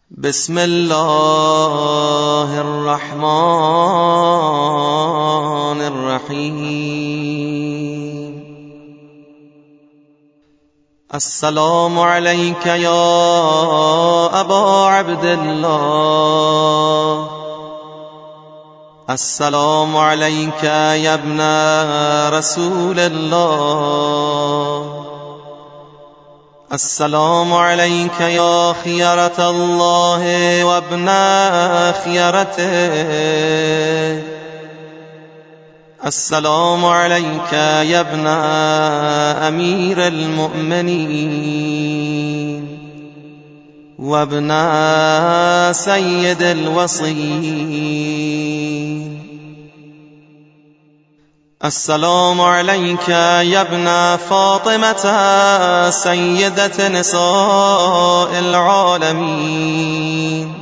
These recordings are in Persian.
بسم الله الرحمن الرحیم. السلام علیک یا ابا عبدالله، السلام علیک یا ابن رسول الله، السلام علیک یا خیرة الله و ابن خیرته، السلام علیک یا ابن امیر المؤمنین و ابن سید الوصیین، السلام علیک یا ابن فاطمة سیدة نساء العالمین،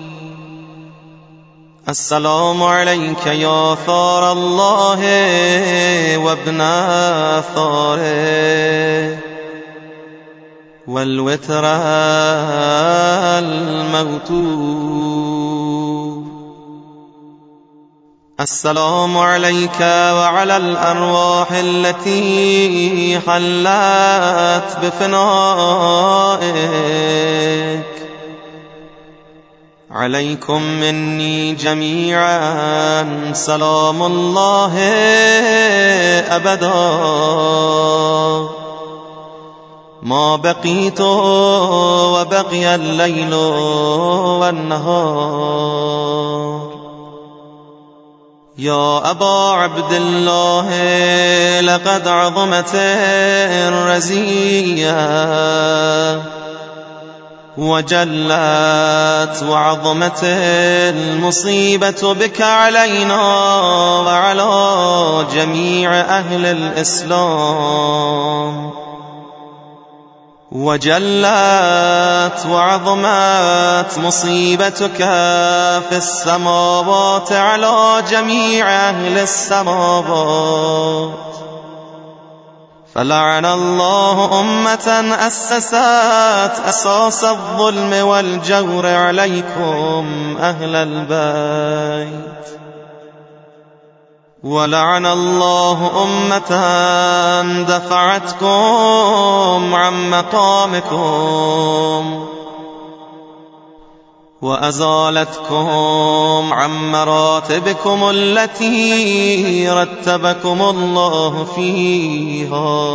السلام علیک یا ثار الله و ابن ثاره والوتر الموتور، السلام عليك وعلى الأرواح التي حلت بفنائك، عليكم مني جميعا سلام الله أبدا ما بقيت وبقي الليل والنهار. يا أبا عبد الله، لقد عظمت الرزية وجلت وعظمت المصيبة بك علينا وعلى جميع أهل الإسلام، وجلت وعظمت مصيبتك في السماوات على جميع أهل السماوات، فلعن الله أمة أسست أساس الظلم والجور عليكم أهل البيت، ولعن الله أمة دفعتكم عن مقامكم وأزالتكم عن مراتبكم التي رتبكم الله فيها،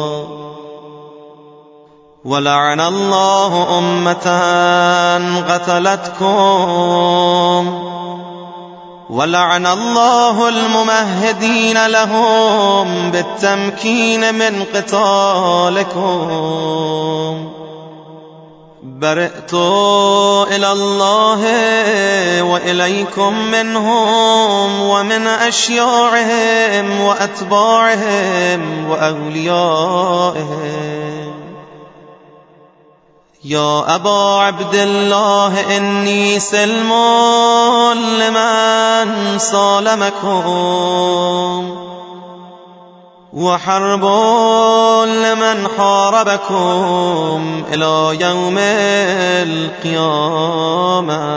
ولعن الله أمة قتلتكم، ولعن الله الممهدين لهم بالتمكين من قتالكم. برئت إلى الله وإليكم منهم ومن أشياعهم وأتباعهم وأوليائهم. يا أبا عبد الله، إني سلم لمن سالمكم وحرب لمن حاربكم إلى يوم القيامة.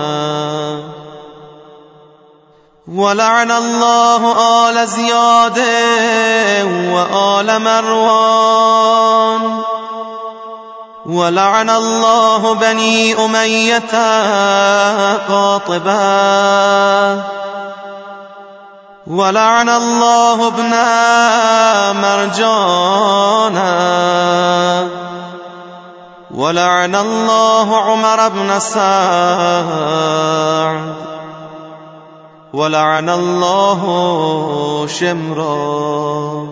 ولعن الله آل زياد وآل مروان، ولعن الله بني أمية قاطبة، ولعن الله ابن مرجانا، ولعن الله عمر بن سعد، ولعن الله شمرا،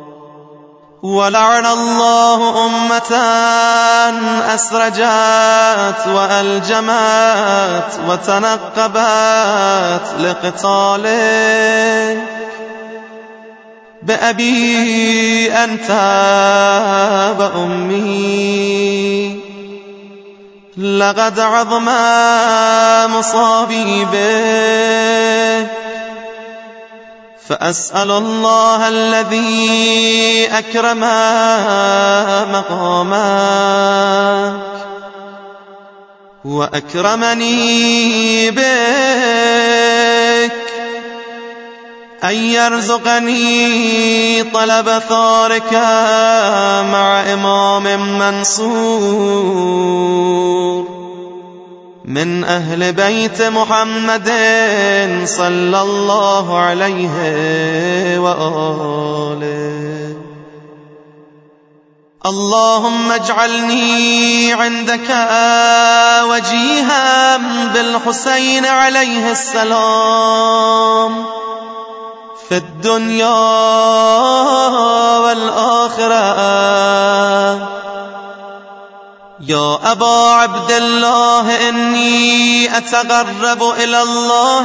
ولعن الله أمة أسرجت وألجمت وتنقبت لقتالك. بأبي أنت وأمي، لقد عظم مصابي بك، فأسأل الله الذي أكرم مقامك وأكرمني بك أن يرزقني طلب ثارك مع إمام منصور من أهل بيت محمد صلى الله عليه وآله. اللهم اجعلني عندك وجيها بالحسين عليه السلام في الدنيا والآخرة. يا أبا عبد الله إني أتقرب إلى الله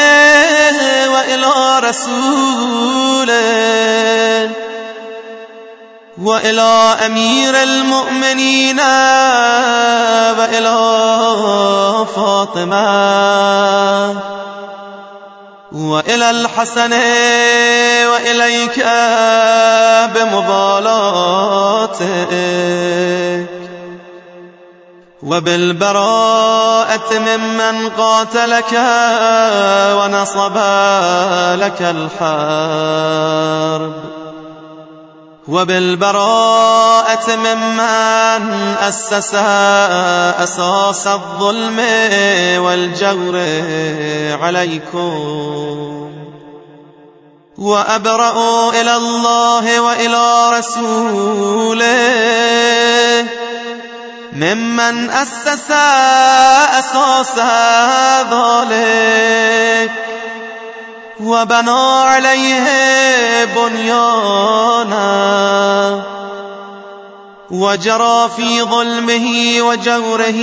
وإلى رسوله وإلى أمير المؤمنين وإلى فاطمة وإلى الحسن وإليك بمبالاتك وبالبراءة ممن قاتلك ونصب لك الحرب وبالبراءة ممن أسس أساس الظلم والجور عليكم. وأبرأ إلى الله وإلى رسوله ممن أسس أساس ذلك وبنى عليه بنيانا وجرى في ظلمه وجوره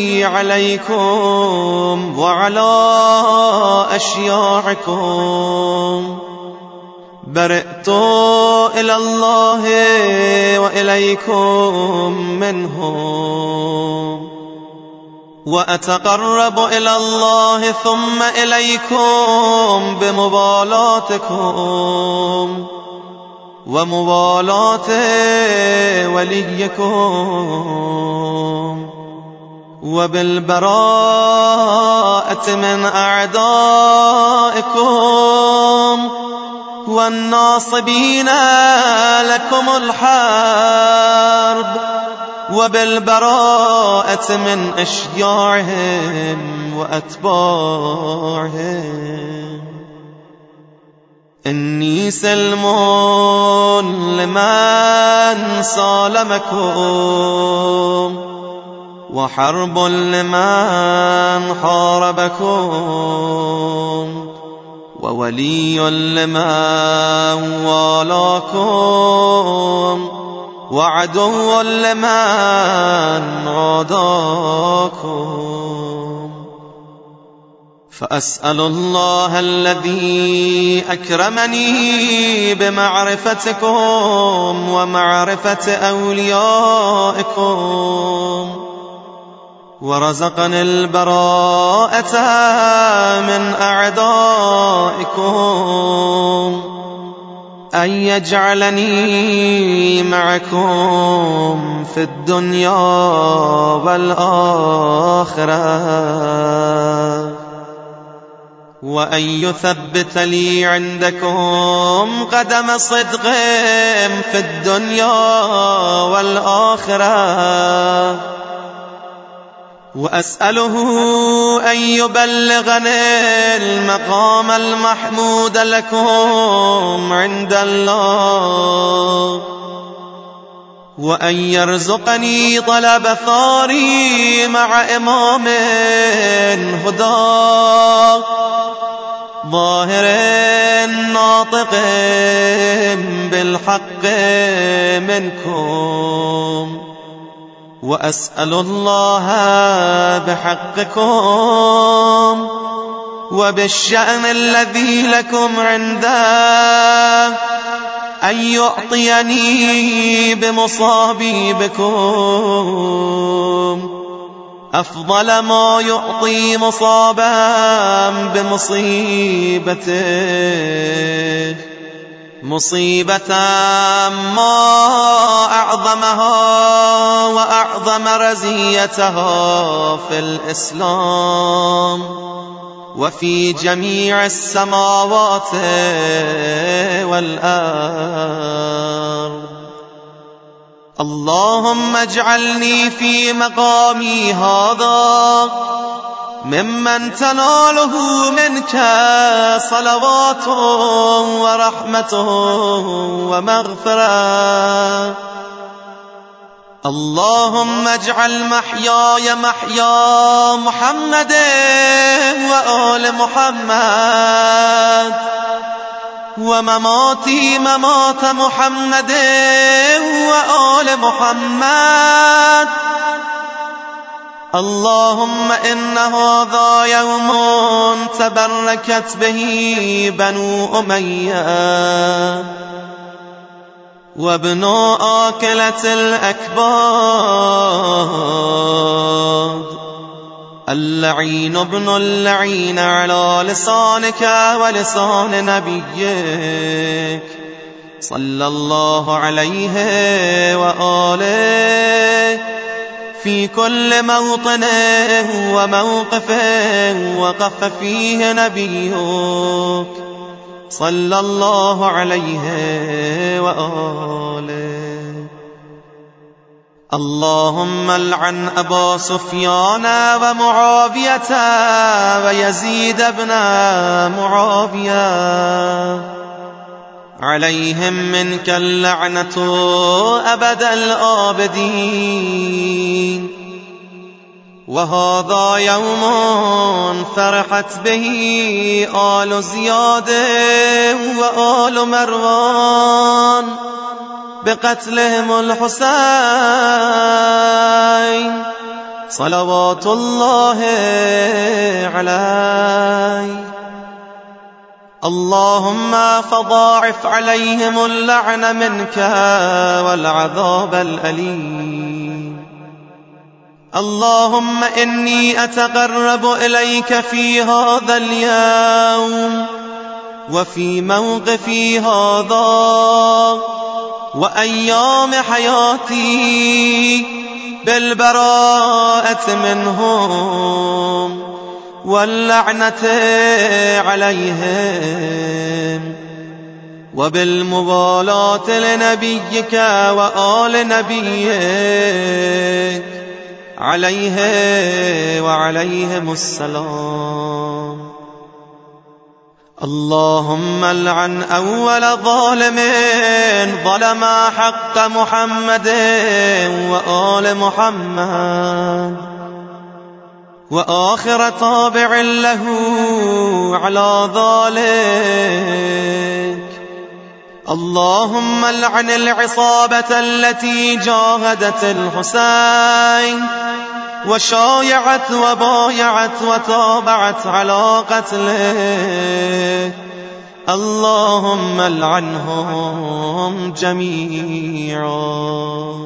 عليكم وعلى أشياعكم. برئت إلى الله وإليكم منهم وأتقرب إلى الله ثم إليكم بمبالاتكم ومبالاة وليكم وبالبراءة من أعدائكم والناصبين لكم الحرب وبالبراءة من أشياعهم وأتباعهم. إني سلم لمن سالمكم وحرب لمن حاربكم وولي لمن والاكم وعدو لمن عاداكم. فأسأل الله الذي أكرمني بمعرفتكم ومعرفة أوليائكم ورزقني البراءة من أعدائكم أن يجعلني معكم في الدنيا والآخرة وأن يثبت لي عندكم قدم صدق في الدنيا والآخرة وأسأله أن يبلغني المقام المحمود لكم عند الله وأن يرزقني طلب ثاري مع إمام هدى ظاهر ناطق بالحق منكم. وأسأل الله بحقكم وبالشأن الذي لكم عنده أن يعطيني بمصابي بكم أفضل ما يعطي مصابا بمصيبته مصيبة ما أعظمها وأعظم رزيتها في الإسلام وفي جميع السماوات والأرض. اللهم اجعلني في مقامي هذا ممن تناله منك صلوات ورحمة ومغفرة. اللهم اجعل محياي محيا محمد وآل محمد ومماتي ممات محمد وآل محمد. اللهم إن هذا يوم تبركت به بنو أمية وابن آكلة الأكباد اللعين ابن اللعين على لسانك ولسان نبيك صلى الله عليه وآله في كل موطن وموقف وقف فيه نبيك صلى الله عليه وآله. اللهم العن أبا سفيان ومعاوية ويزيد بن معاوية عليهم منك اللعنة أبد الآبدين. وهذا يوم فرحت به آل زياد وآل مروان بقتلهم الحسين صلوات الله عليه. اللهم فضاعف عليهم اللعن منك والعذاب الأليم. اللهم إني أتقرب إليك في هذا اليوم وفي موقفي هذا وأيام حياتي بالبراءة منهم واللعنة عليهم وبالمبالاة لنبيك وآل نبيك عليه وعليهم السلام. اللهم العن أول ظالم ظلم حق محمد وآل محمد وآخر تابع له على ذلك. اللهم العن العصابة التي جاهدت الحسين وشايعت وبايعت وتابعت على قتله. اللهم العنهم جميعا.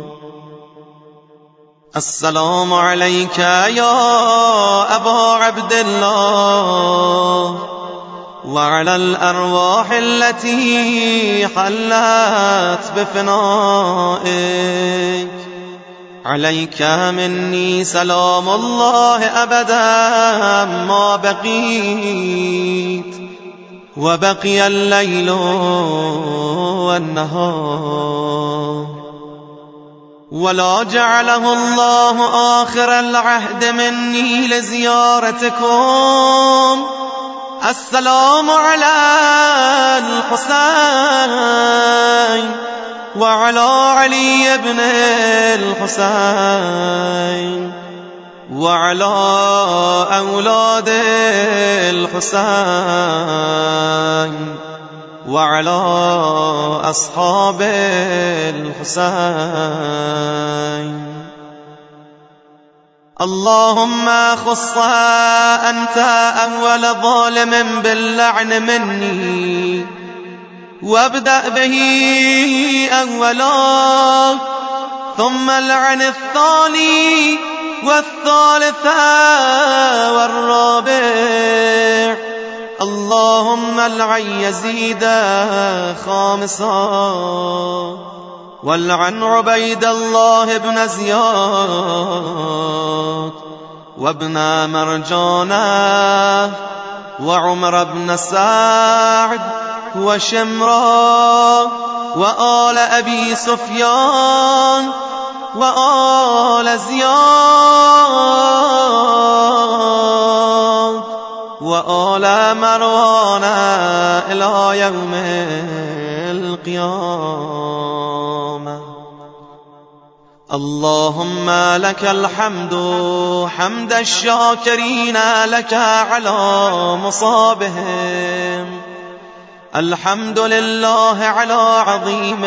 السلام عليك يا أبا عبد الله وعلى الأرواح التي حلت بفنائك. عليك مني سلام الله أبدا ما بقيت وبقي الليل والنهار ولا جعله الله آخر العهد مني لزيارتكم. السلام على الحسين وعلى علي بن الحسين وعلى أولاد الحسين وعلى أصحاب الحسين. اللهم خص أنت أول ظالم باللعن مني وابدأ به أولا ثم العن الثاني والثالث والرابع. اللهم ملعن يزيد خامسا والعن عبيد الله بن زياد وابن مرجانة وعمر بن سعد وشمرا وآل أبي سفيان وآل زياد وآل مروان إلى يوم القيامة. اللهم لك الحمد حمد الشاكرين لك على مصابهم. الحمد لله على عظيم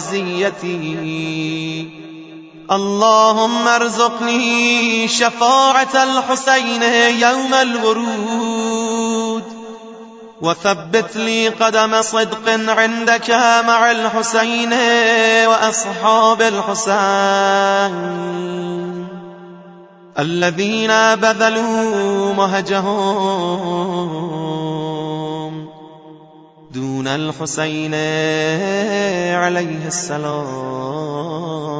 رزيتي. اللهم ارزقني شفاعة الحسين يوم الورود وثبت لي قدم صدق عندك مع الحسين وأصحاب الحسين الذين بذلوا مهجهم دون الحسين عليه السلام.